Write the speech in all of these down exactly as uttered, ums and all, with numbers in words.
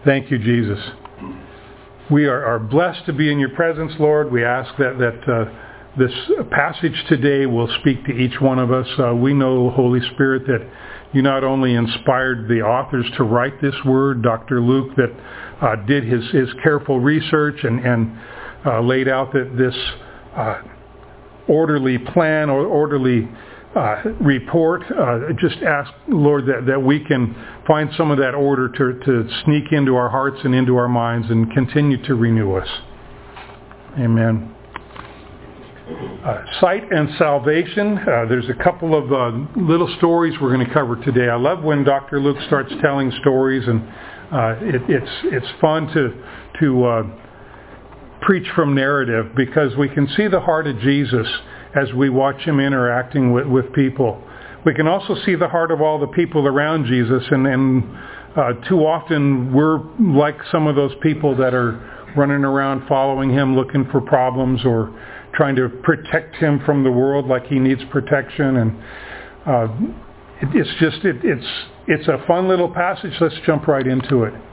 Thank you, Jesus. We are, are blessed to be in your presence, Lord. We ask that, that uh, this passage today will speak to each one of us. Uh, we know, Holy Spirit, that you not only inspired the authors to write this word, Doctor Luke, that uh, did his, his careful research and, and uh, laid out that this uh, orderly plan or orderly uh, report. Uh, just ask, Lord, that, that we can find some of that order to, to sneak into our hearts and into our minds and continue to renew us. Amen. Uh, sight and salvation. Uh, there's a couple of uh, little stories we're going to cover today. I love when Doctor Luke starts telling stories, and uh, it, it's it's fun to to uh, preach from narrative because we can see the heart of Jesus as we watch him interacting with, with people. We can also see the heart of all the people around Jesus, and, and uh, too often we're like some of those people that are running around following him, looking for problems or trying to protect him from the world like he needs protection. And uh, it, it's just, it, it's it's a fun little passage. Let's jump right into it.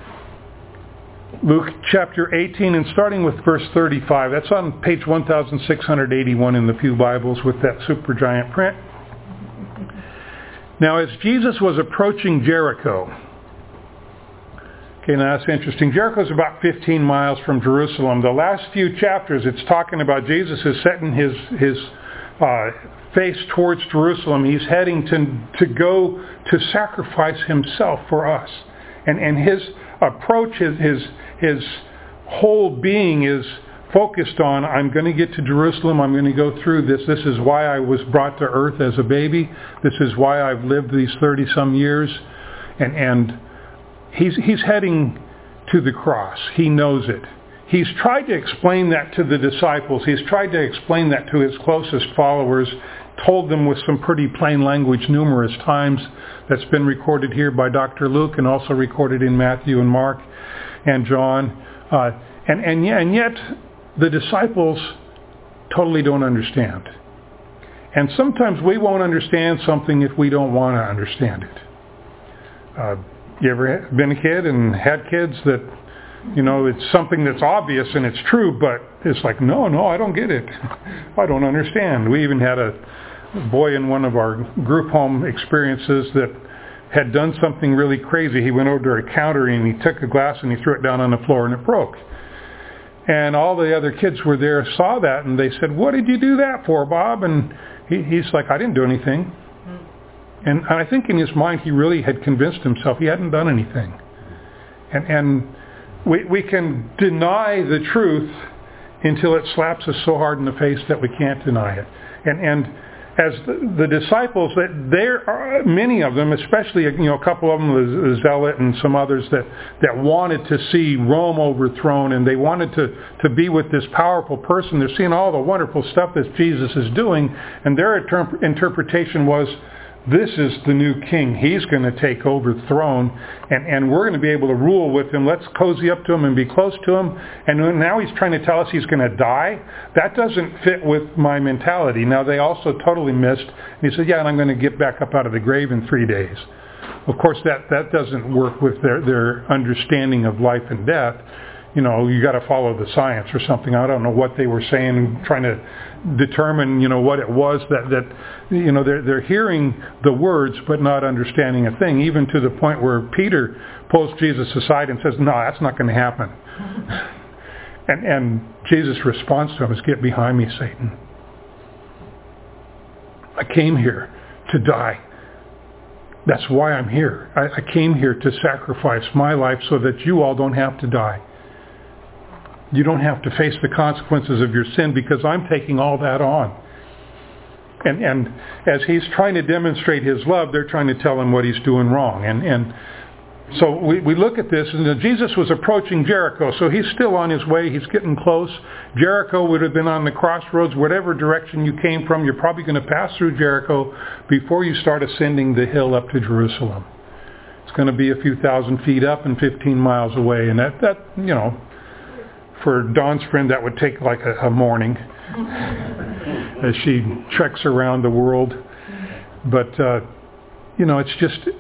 Luke chapter eighteen, and starting with verse thirty-five. That's on page sixteen eighty-one in the Pew Bibles with that supergiant print. Now, as Jesus was approaching Jericho, okay, now that's interesting. Jericho's about fifteen miles from Jerusalem. The last few chapters, it's talking about Jesus is setting his his uh, face towards Jerusalem. He's heading to to go to sacrifice himself for us, and and his approach, his his his whole being is focused on, I'm going to get to Jerusalem. I'm going to go through this. This is why I was brought to earth as a baby. This is why I've lived these thirty some years, and and. He's he's heading to the cross. He knows it. He's tried to explain that to the disciples. He's tried to explain that to his closest followers, told them with some pretty plain language numerous times. That's been recorded here by Doctor Luke and also recorded in Matthew and Mark and John. Uh, and, and, yeah, and yet the disciples totally don't understand. And sometimes we won't understand something if we don't want to understand it. Uh, You ever been a kid and had kids that, you know, it's something that's obvious and it's true, but it's like, no, no, I don't get it. I don't understand. We even had a boy in one of our group home experiences that had done something really crazy. He went over to a counter and he took a glass and he threw it down on the floor and it broke. And all the other kids were there, saw that, and they said, what did you do that for, Bob? And he, he's like, I didn't do anything. And I think in his mind he really had convinced himself he hadn't done anything. And, and we, we can deny the truth until it slaps us so hard in the face that we can't deny it. And, and as the, the disciples, that there are many of them, especially you know a couple of them, the zealot and some others that, that wanted to see Rome overthrown, and they wanted to, to be with this powerful person. They're seeing all the wonderful stuff that Jesus is doing, and their inter- interpretation was, this is the new king. He's going to take over the throne, and, and we're going to be able to rule with him. Let's cozy up to him and be close to him. And now he's trying to tell us he's going to die. That doesn't fit with my mentality. Now, they also totally missed. And he said, yeah, and I'm going to get back up out of the grave in three days. Of course, that, that doesn't work with their, their understanding of life and death. You know, you got to follow the science or something. I don't know what they were saying, trying to determine, you know, what it was that, that you know, they're, they're hearing the words but not understanding a thing, even to the point where Peter pulls Jesus aside and says, no, that's not going to happen. and, and Jesus' response to him is, get behind me, Satan. I came here to die. That's why I'm here. I, I came here to sacrifice my life so that you all don't have to die. You don't have to face the consequences of your sin because I'm taking all that on. And and as he's trying to demonstrate his love, they're trying to tell him what he's doing wrong. And and so we, we look at this, and Jesus was approaching Jericho, so he's still on his way. He's getting close. Jericho would have been on the crossroads. Whatever direction you came from, you're probably going to pass through Jericho before you start ascending the hill up to Jerusalem. It's going to be a few thousand feet up and fifteen miles away. And that, that you know, for Dawn's friend, that would take like a, a morning as she treks around the world. But, uh, you know, it's just,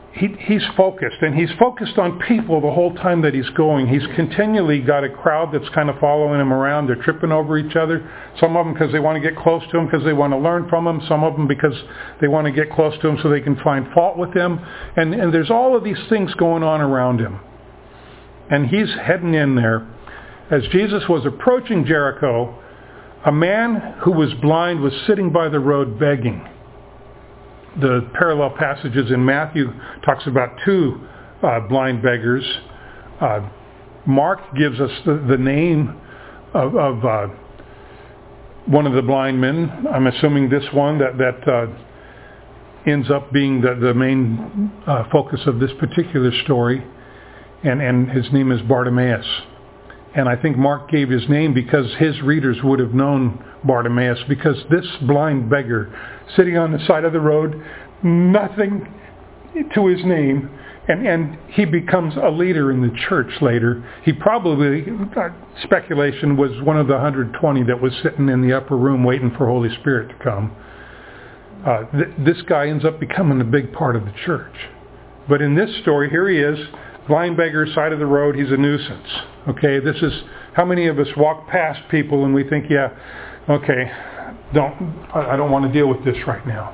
he, he's focused, and he's focused on people the whole time that he's going. He's continually got a crowd that's kind of following him around. They're tripping over each other. Some of them because they want to get close to him, because they want to learn from him. Some of them because they want to get close to him so they can find fault with him. And, and there's all of these things going on around him. And he's heading in there. As Jesus was approaching Jericho, a man who was blind was sitting by the road begging. The parallel passages in Matthew talks about two uh, blind beggars. Uh, Mark gives us the, the name of, of uh, one of the blind men. I'm assuming this one that, that uh, ends up being the, the main uh, focus of this particular story. And, and his name is Bartimaeus. And I think Mark gave his name because his readers would have known Bartimaeus, because this blind beggar sitting on the side of the road, nothing to his name, and, and he becomes a leader in the church later. He probably, uh, speculation, was one of the one hundred twenty that was sitting in the upper room waiting for Holy Spirit to come. Uh, th- this guy ends up becoming a big part of the church. But in this story, here he is, blind beggar, side of the road, he's a nuisance. Okay, this is how many of us walk past people and we think, yeah, okay, don't I don't want to deal with this right now.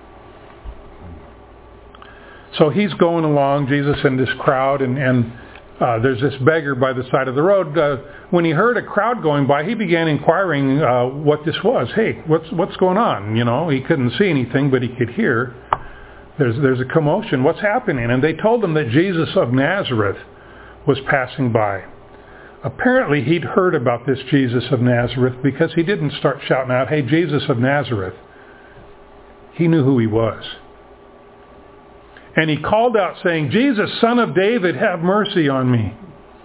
So he's going along, Jesus and this crowd, and, and uh, there's this beggar by the side of the road. Uh, when he heard a crowd going by, he began inquiring uh, what this was. Hey, what's what's going on? You know, he couldn't see anything, but he could hear. There's there's a commotion. What's happening? And they told him that Jesus of Nazareth was passing by. Apparently he'd heard about this Jesus of Nazareth, because he didn't start shouting out, hey, Jesus of Nazareth. He knew who he was. And he called out saying, Jesus, Son of David, have mercy on me.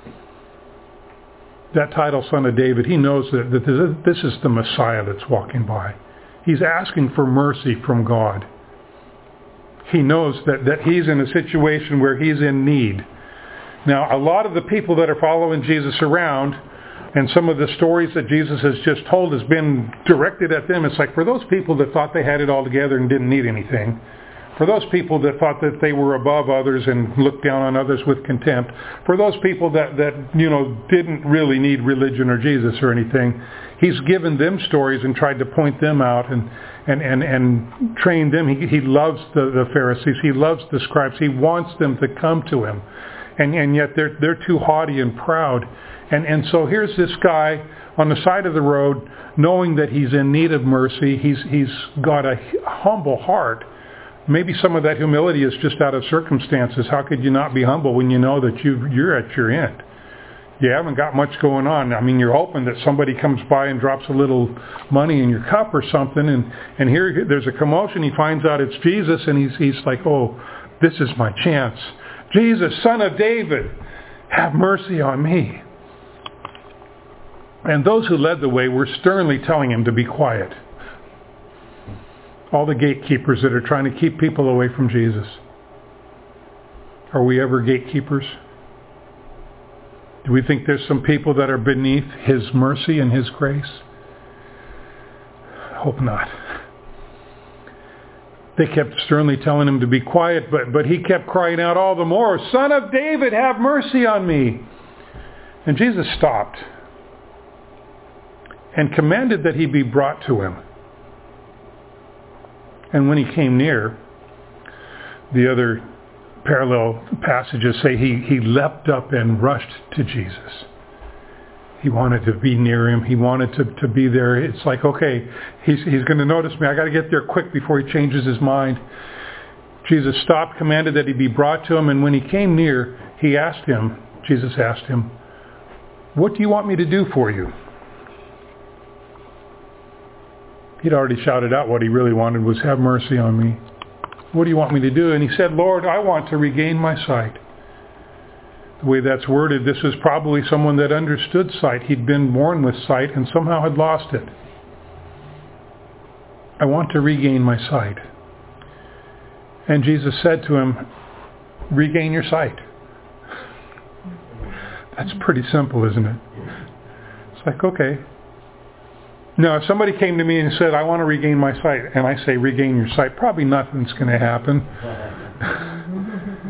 That title, Son of David, he knows that, that this is the Messiah that's walking by. He's asking for mercy from God. He knows that, that he's in a situation where he's in need. Now, a lot of the people that are following Jesus around, and some of the stories that Jesus has just told has been directed at them. It's like, for those people that thought they had it all together and didn't need anything, for those people that thought that they were above others and looked down on others with contempt, for those people that, that you know, didn't really need religion or Jesus or anything, he's given them stories and tried to point them out and and, and, and train them. He, he loves the, the Pharisees. He loves the scribes. He wants them to come to him. And, and yet they're, they're too haughty and proud. And, and so here's this guy on the side of the road, knowing that he's in need of mercy. He's, he's got a humble heart. Maybe some of that humility is just out of circumstances. How could you not be humble when you know that you, you're at your end? You haven't got much going on. I mean, you're hoping that somebody comes by and drops a little money in your cup or something, and, and here there's a commotion. He finds out it's Jesus, and he's, he's like, oh, this is my chance. Jesus, Son of David, have mercy on me. And those who led the way were sternly telling him to be quiet. All the gatekeepers that are trying to keep people away from Jesus. Are we ever gatekeepers? Do we think there's some people that are beneath his mercy and his grace? I hope not. They kept sternly telling him to be quiet, but, but he kept crying out all the more, Son of David, have mercy on me. And Jesus stopped and commanded that he be brought to him. And when he came near, the other parallel passages say he, he leapt up and rushed to Jesus. He wanted to be near him. He wanted to, to be there. It's like, okay, he's, he's going to notice me. I got to get there quick before he changes his mind. Jesus stopped, commanded that he be brought to him, and when he came near, he asked him, Jesus asked him, what do you want me to do for you? He'd already shouted out what he really wanted was, have mercy on me. What do you want me to do? And he said, Lord, I want to regain my sight. The way that's worded, this is probably someone that understood sight. He'd been born with sight and somehow had lost it. I want to regain my sight. And Jesus said to him, regain your sight. That's pretty simple, isn't it? It's like, okay. Now, if somebody came to me and said, I want to regain my sight, and I say, regain your sight, probably nothing's going to happen.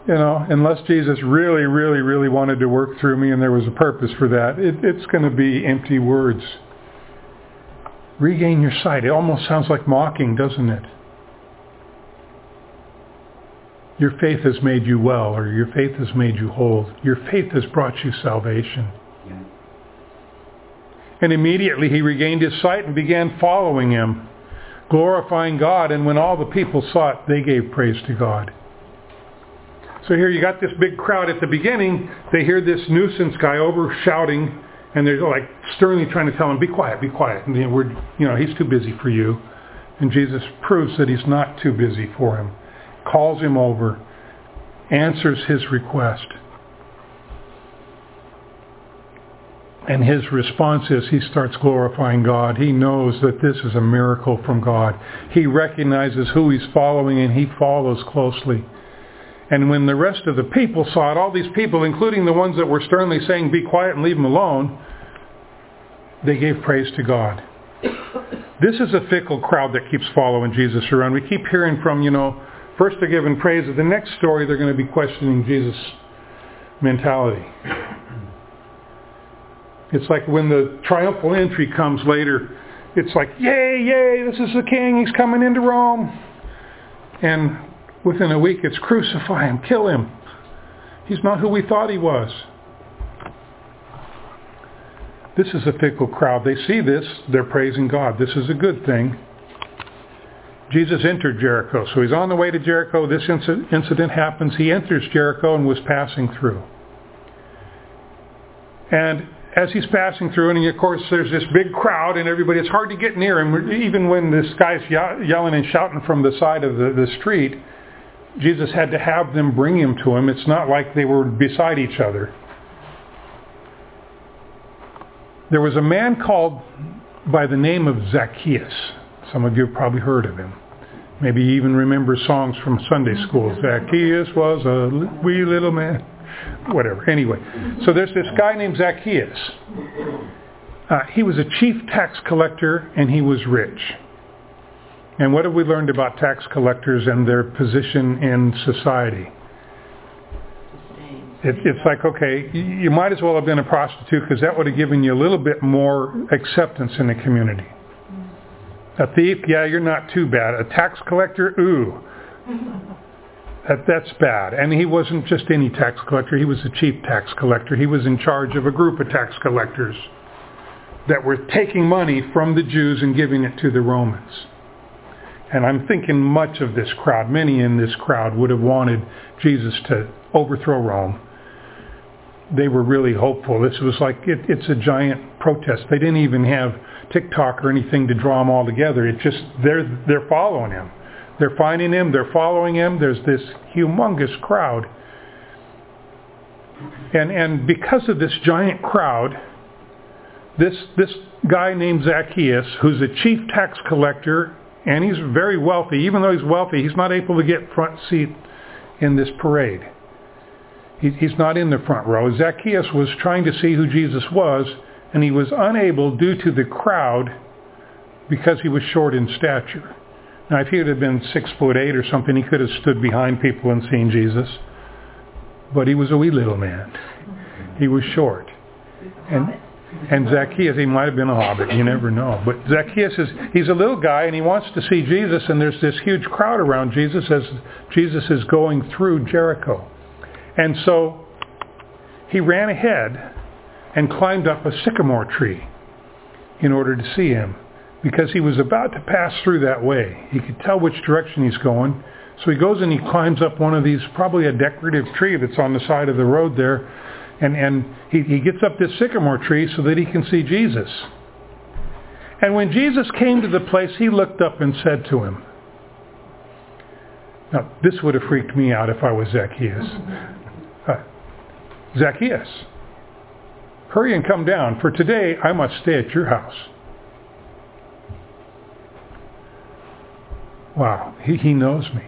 You know, unless Jesus really, really, really wanted to work through me and there was a purpose for that, it, it's going to be empty words. Regain your sight. It almost sounds like mocking, doesn't it? Your faith has made you well, or your faith has made you whole. Your faith has brought you salvation. Yeah. And immediately he regained his sight and began following him, glorifying God. And when all the people saw it, they gave praise to God. So here you got this big crowd. At the beginning, they hear this nuisance guy over shouting, and they're like sternly trying to tell him, be quiet, be quiet. And you know, we're, you know, he's too busy for you. And Jesus proves that he's not too busy for him. Calls him over, answers his request. And his response is he starts glorifying God. He knows that this is a miracle from God. He recognizes who he's following and he follows closely. And when the rest of the people saw it, all these people, including the ones that were sternly saying, be quiet and leave him alone, they gave praise to God. This is a fickle crowd that keeps following Jesus around. We keep hearing from, you know, first they're giving praise. The next story, they're going to be questioning Jesus' mentality. It's like when the triumphal entry comes later, it's like, yay, yay, this is the king, he's coming into Rome. And within a week, it's crucify him, kill him. He's not who we thought he was. This is a fickle crowd. They see this, they're praising God. This is a good thing. Jesus entered Jericho. So he's on the way to Jericho. This incident happens. He enters Jericho and was passing through. And as he's passing through, and of course there's this big crowd and everybody, it's hard to get near him. Even when this guy's yelling and shouting from the side of the, the street, Jesus had to have them bring him to him. It's not like they were beside each other. There was a man called by the name of Zacchaeus. Some of you have probably heard of him. Maybe you even remember songs from Sunday school. Zacchaeus was a wee little man. Whatever. Anyway, so there's this guy named Zacchaeus. Uh, he was a chief tax collector and he was rich. And what have we learned about tax collectors and their position in society? It, it's like, okay, you might as well have been a prostitute because that would have given you a little bit more acceptance in the community. A thief, yeah, you're not too bad. A tax collector, ooh, that, that's bad. And he wasn't just any tax collector. He was the chief tax collector. He was in charge of a group of tax collectors that were taking money from the Jews and giving it to the Romans. And I'm thinking much of this crowd, many in this crowd, would have wanted Jesus to overthrow Rome. They were really hopeful. This was like, it, it's a giant protest. They didn't even have TikTok or anything to draw them all together. It just, they're, they're following him. They're finding him. They're following him. There's this humongous crowd. And, and because of this giant crowd, this, this guy named Zacchaeus, who's a chief tax collector, and he's very wealthy. Even though he's wealthy, he's not able to get front seat in this parade. He, he's not in the front row. Zacchaeus was trying to see who Jesus was, and he was unable due to the crowd because he was short in stature. Now, if he would have been six foot eight or something, he could have stood behind people and seen Jesus. But he was a wee little man. He was short. And And Zacchaeus, he might have been a hobbit, you never know. But Zacchaeus is, he's a little guy and he wants to see Jesus, and there's this huge crowd around Jesus as Jesus is going through Jericho. And so he ran ahead and climbed up a sycamore tree in order to see him, because he was about to pass through that way. He could tell which direction he's going. So he goes and he climbs up one of these, probably a decorative tree that's on the side of the road there. And, and he, he gets up this sycamore tree so that he can see Jesus. And when Jesus came to the place, he looked up and said to him, now this would have freaked me out if I was Zacchaeus. Uh, Zacchaeus, hurry and come down, for today I must stay at your house. Wow, he, he knows me.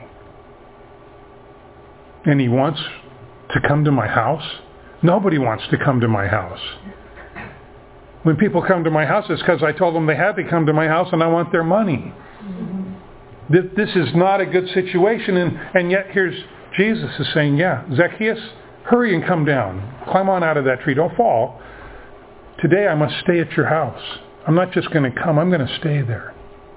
And he wants to come to my house? Nobody wants to come to my house. When people come to my house, it's because I told them they had to come to my house and I want their money. This is not a good situation, and, and yet here's Jesus is saying, yeah, Zacchaeus, hurry and come down. Climb on out of that tree. Don't fall. Today I must stay at your house. I'm not just going to come. I'm going to stay there.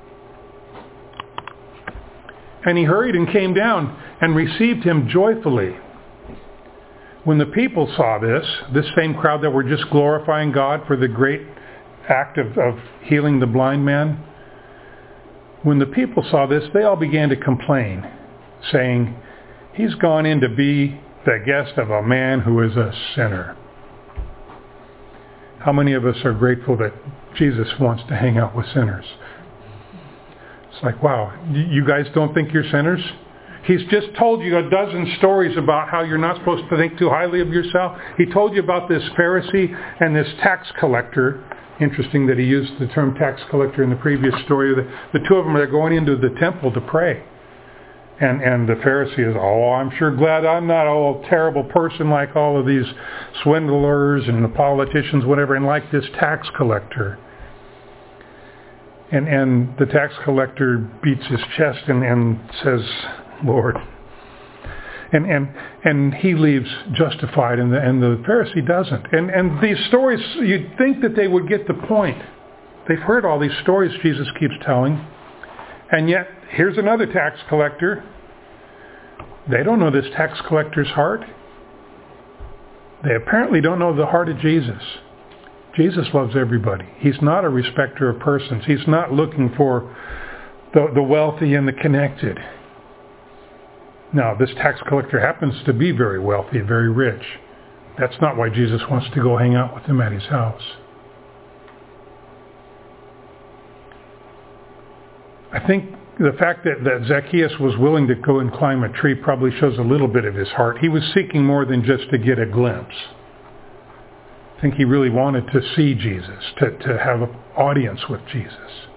And he hurried and came down and received him joyfully. When the people saw this, this same crowd that were just glorifying God for the great act of, of healing the blind man, when the people saw this, they all began to complain, saying, he's gone in to be the guest of a man who is a sinner. How many of us are grateful that Jesus wants to hang out with sinners? It's like, wow, you guys don't think you're sinners? He's just told you a dozen stories about how you're not supposed to think too highly of yourself. He told you about this Pharisee and this tax collector. Interesting that he used the term tax collector in the previous story. The, the two of them are going into the temple to pray. And and the Pharisee is, oh, I'm sure glad I'm not a terrible person like all of these swindlers and the politicians, whatever, and like this tax collector. And and the tax collector beats his chest and, and says, Lord. And and and he leaves justified, and the, and the Pharisee doesn't. And and these stories, you'd think that they would get the point. They've heard all these stories Jesus keeps telling. And yet, here's another tax collector. They don't know this tax collector's heart. They apparently don't know the heart of Jesus. Jesus loves everybody. He's not a respecter of persons. He's not looking for the, the wealthy and the connected. Now, this tax collector happens to be very wealthy, very rich. That's not why Jesus wants to go hang out with him at his house. I think the fact that, that Zacchaeus was willing to go and climb a tree probably shows a little bit of his heart. He was seeking more than just to get a glimpse. I think he really wanted to see Jesus, to, to have an audience with Jesus.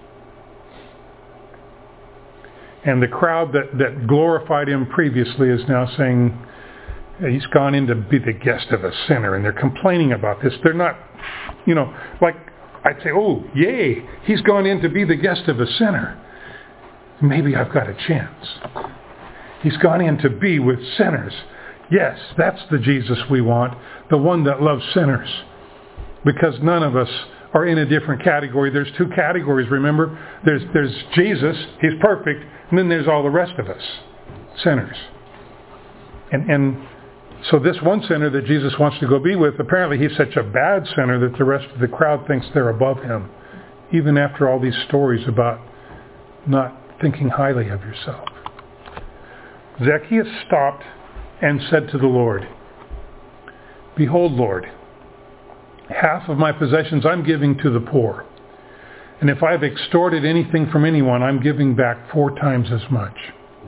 And the crowd that, that glorified him previously is now saying, he's gone in to be the guest of a sinner. And they're complaining about this. They're not, you know, like I'd say, oh, yay, he's gone in to be the guest of a sinner. Maybe I've got a chance. He's gone in to be with sinners. Yes, that's the Jesus we want, the one that loves sinners. Because none of us are in a different category. There's two categories, remember? There's, there's Jesus, he's perfect, and then there's all the rest of us, sinners. And, and so this one sinner that Jesus wants to go be with, apparently he's such a bad sinner that the rest of the crowd thinks they're above him, even after all these stories about not thinking highly of yourself. Zacchaeus stopped and said to the Lord, Behold, Lord, half of my possessions I'm giving to the poor. And if I've extorted anything from anyone, I'm giving back four times as much.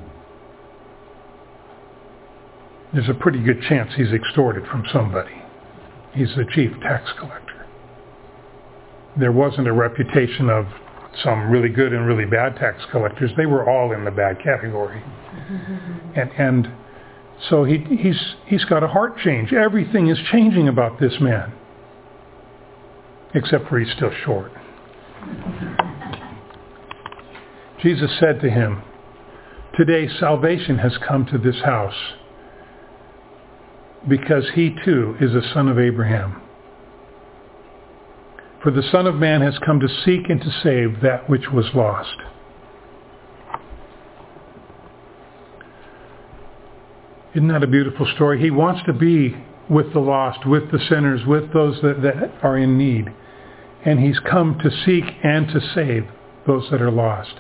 There's a pretty good chance he's extorted from somebody. He's the chief tax collector. There wasn't a reputation of some really good and really bad tax collectors. They were all in the bad category. And and so he he's he's got a heart change. Everything is changing about this man. Except for he's still short. Jesus said to him, Today salvation has come to this house, because he too is a son of Abraham. For the Son of Man has come to seek and to save that which was lost. Isn't that a beautiful story? He wants to be with the lost, with the sinners, with those that, that are in need. And he's come to seek and to save those that are lost.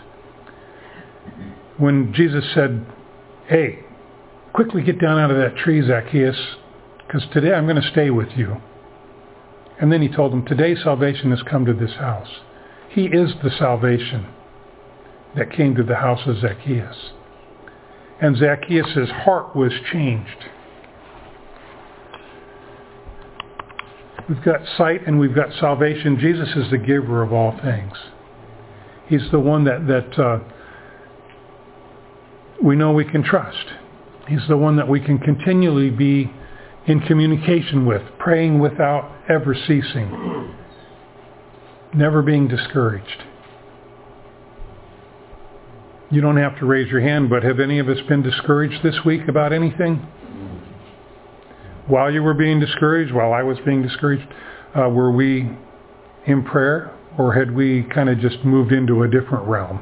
When Jesus said, Hey, quickly get down out of that tree, Zacchaeus, because today I'm going to stay with you. And then he told him, Today salvation has come to this house. He is the salvation that came to the house of Zacchaeus. And Zacchaeus' heart was changed. We've got sight and we've got salvation. Jesus is the giver of all things. He's the one that, that uh, we know we can trust. He's the one that we can continually be in communication with, praying without ever ceasing, never being discouraged. You don't have to raise your hand, but have any of us been discouraged this week about anything? While you were being discouraged, while I was being discouraged, uh, were we in prayer, or had we kind of just moved into a different realm?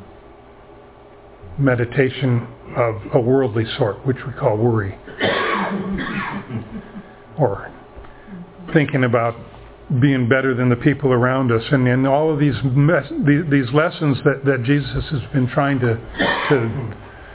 Meditation of a worldly sort, which we call worry. Or thinking about being better than the people around us, and, and all of these mes- these, these lessons that, that Jesus has been trying to, to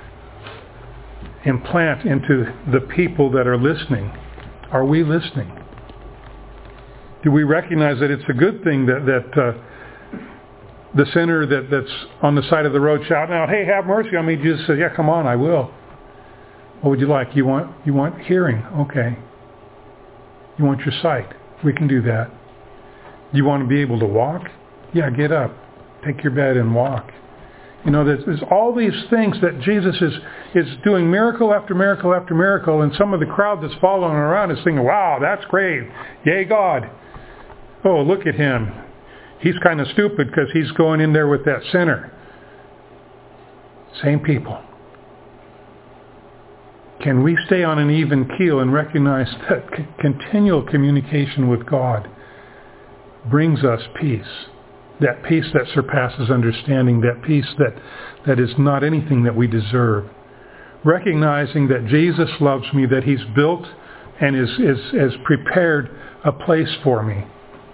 implant into the people that are listening. Are we listening? Do we recognize that it's a good thing that, that uh, the sinner that, that's on the side of the road shouting out, "Hey, have mercy on me," Jesus says, "Yeah, come on, I will." What would you like? You want you want hearing? Okay. You want your sight? We can do that. You want to be able to walk? Yeah, get up. Take your bed and walk. You know, there's, there's all these things that Jesus is, is doing miracle after miracle after miracle, and some of the crowd that's following around is thinking, "Wow, that's great. Yay, God. Oh, look at him. He's kind of stupid because he's going in there with that sinner." Same people. Can we stay on an even keel and recognize that c- continual communication with God brings us peace? That peace that surpasses understanding, that peace that, that is not anything that we deserve. Recognizing that Jesus loves me, that he's built and is, is, has prepared a place for me.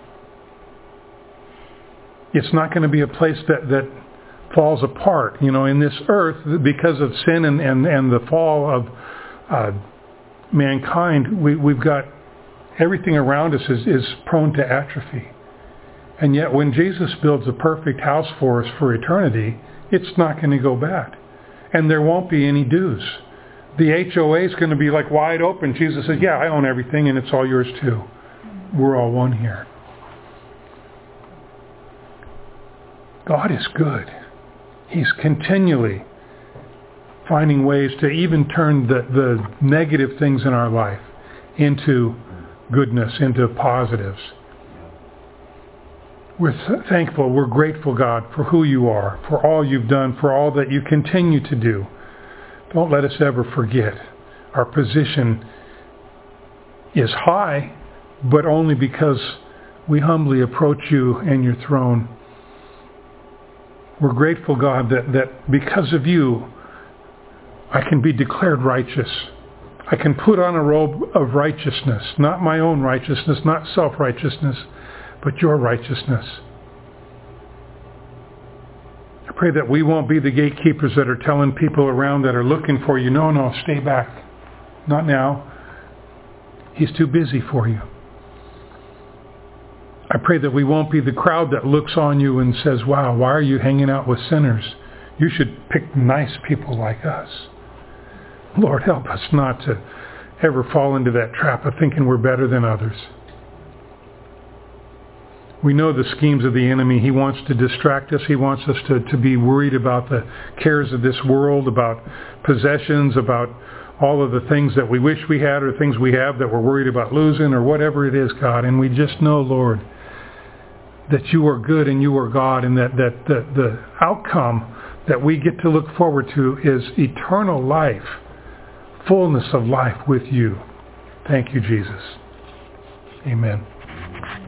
It's not going to be a place that, that falls apart. You know, in this earth, because of sin and, and, and the fall of uh, mankind, we, we've got everything around us is, is prone to atrophy. And yet when Jesus builds a perfect house for us for eternity, it's not going to go bad. And there won't be any dues. The H O A is going to be like wide open. Jesus says, "Yeah, I own everything and it's all yours too. We're all one here." God is good. He's continually finding ways to even turn the, the negative things in our life into goodness, into positives. We're th- thankful, we're grateful, God, for who you are, for all you've done, for all that you continue to do. Don't let us ever forget our position is high, but only because we humbly approach you and your throne. We're grateful, God, that, that because of you, I can be declared righteous. I can put on a robe of righteousness, not my own righteousness, not self-righteousness, but your righteousness. I pray that we won't be the gatekeepers that are telling people around that are looking for you, "No, no, stay back. Not now. He's too busy for you." I pray that we won't be the crowd that looks on you and says, "Wow, why are you hanging out with sinners? You should pick nice people like us." Lord, help us not to ever fall into that trap of thinking we're better than others. We know the schemes of the enemy. He wants to distract us. He wants us to, to be worried about the cares of this world, about possessions, about all of the things that we wish we had or things we have that we're worried about losing or whatever it is, God. And we just know, Lord, that you are good and you are God, and that, that, that the outcome that we get to look forward to is eternal life, fullness of life with you. Thank you, Jesus. Amen.